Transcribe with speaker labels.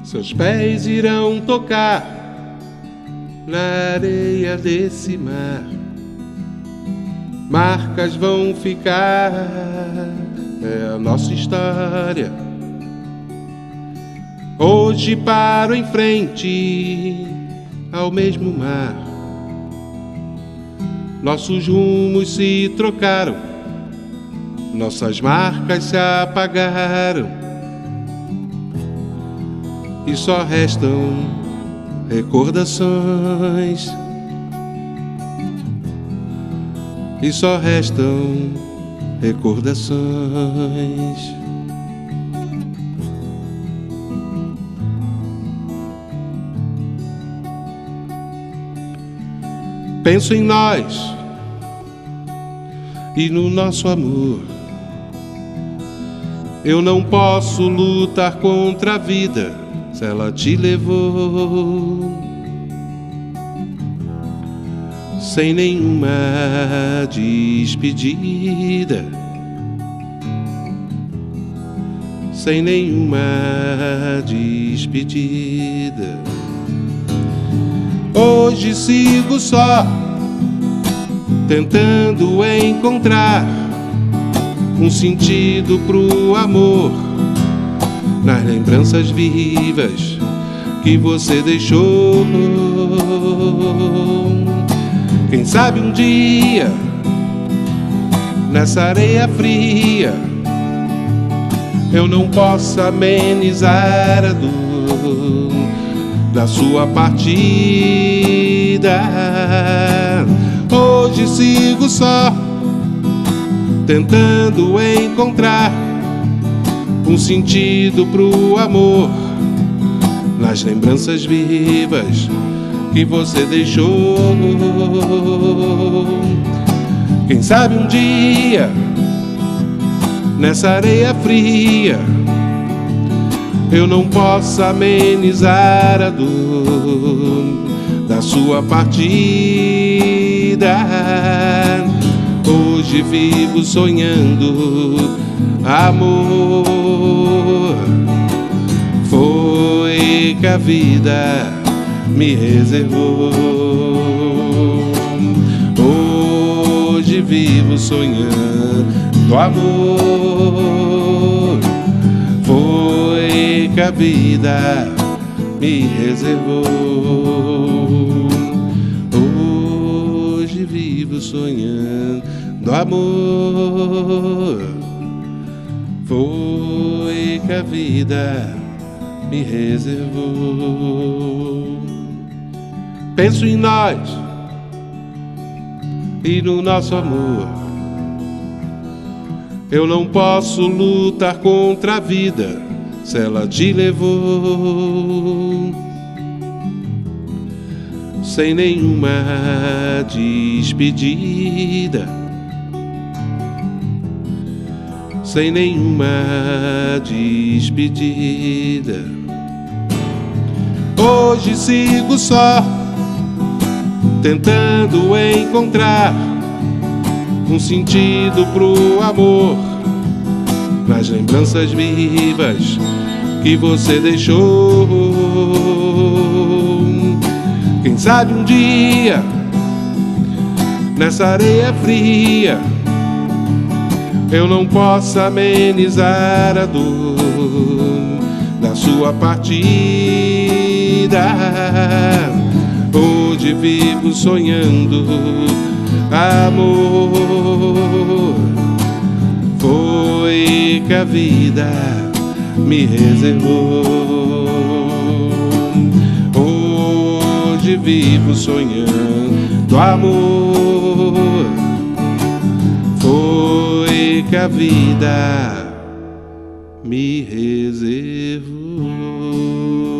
Speaker 1: Seus pés irão tocar na areia desse mar. Marcas vão ficar, é a nossa história. Hoje paro em frente ao mesmo mar. Nossos rumos se trocaram, nossas marcas se apagaram, e só restam recordações. E só restam recordações. Penso em nós e no nosso amor. Eu não posso lutar contra a vida se ela te levou. Sem nenhuma despedida, sem nenhuma despedida. Hoje sigo só, tentando encontrar um sentido pro amor nas lembranças vivas que você deixou. Quem sabe um dia, nessa areia fria, eu não possa amenizar a dor da sua partida. Hoje sigo só, tentando encontrar um sentido pro amor nas lembranças vivas que você deixou. Quem sabe um dia, nessa areia fria, eu não possa amenizar a dor da sua partida. Hoje vivo sonhando amor. Foi que a vida me reservou. Hoje vivo sonhando amor. Foi que a vida me reservou. Hoje vivo sonhando amor. Foi que a vida me reservou. Penso em nós e no nosso amor. Eu não posso lutar contra a vida se ela te levou. Sem nenhuma despedida, sem nenhuma despedida. Hoje sigo só, tentando encontrar um sentido pro amor nas lembranças vivas que você deixou. Quem sabe um dia, nessa areia fria, eu não possa amenizar a dor da sua partida. Hoje vivo sonhando amor. Foi que a vida me reservou. Hoje vivo sonhando amor. Foi que a vida me reservou.